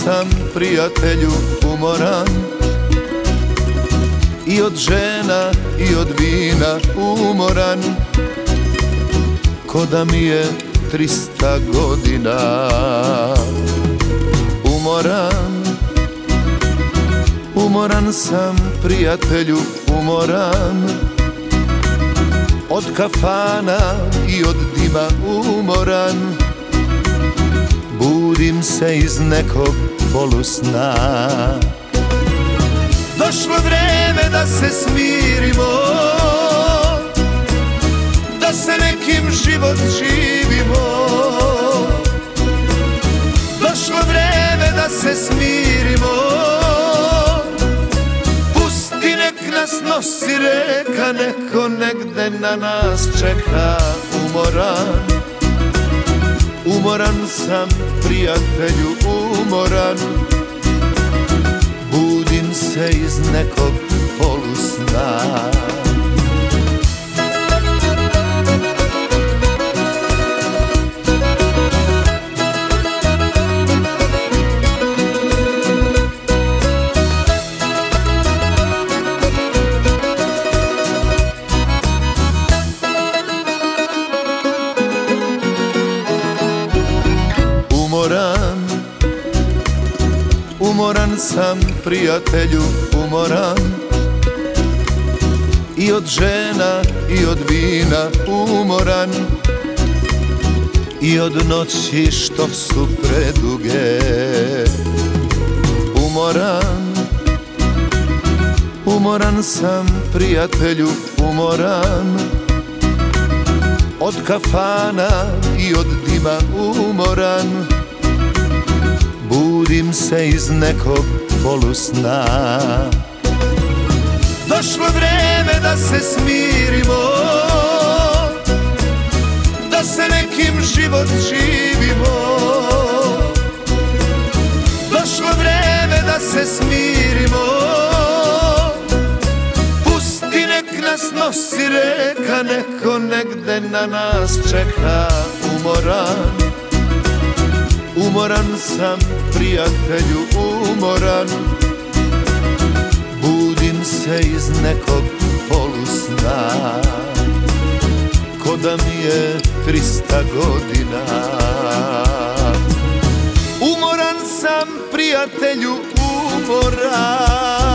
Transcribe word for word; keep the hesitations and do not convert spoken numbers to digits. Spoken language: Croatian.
sam, prijatelju, umoran, i od žena i od vina umoran, ko da mi je trista godina. Umoran, umoran sam, prijatelju, umoran, od kafana i od dima umoran, budim se iz nekog polusna. Došlo vreme da se smirimo, da se nekim život živimo. Došlo vreme da se smirimo, pusti nek nas nosi reka, neko negde na nas čeka. Umoran, umoran sam, prijatelju, umoran, budim se iz nekog polusna. Umoran, umoran sam, prijatelju, umoran, i od žena i od vina umoran, i od noći što su preduge. Umoran, umoran sam, prijatelju, umoran, od kafana i od dima umoran, budim se iz nekog polusna. Došlo vreme da se smirimo, da se nekim život živimo. Došlo vreme da se smirimo, pusti nek nas nosi reka, neko negde na nas čeka. Umoran, umoran sam, prijatelju, umoran, budim se iz nekog polusna, ko da mi je trista godina. Umoran sam, prijatelju, umoran.